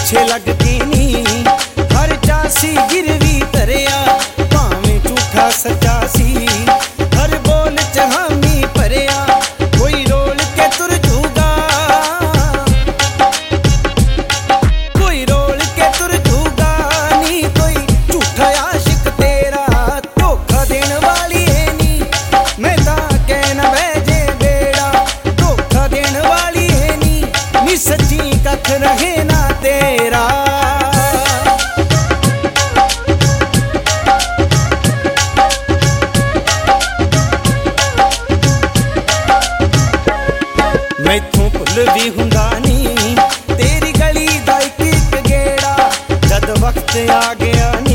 पिछे लगदी नी। हर चासी गिरवी धरिया भावें झूठा सच्चा सी। हर बोल च हामी भरिया कोई रोल के तुर जूगा, कोई रोल के तुर जूगा नी। कोई झूठा आशिक तेरा धोखा देने वाली है नी। मैं तां कहना बैजे बेड़ा धोखा देने वाली है नी सच्ची कख रहे ना तेरा। मैथों भुल भी हुंदा नी तेरी गली दा इक गेड़ा, जद वक्त आ गया नी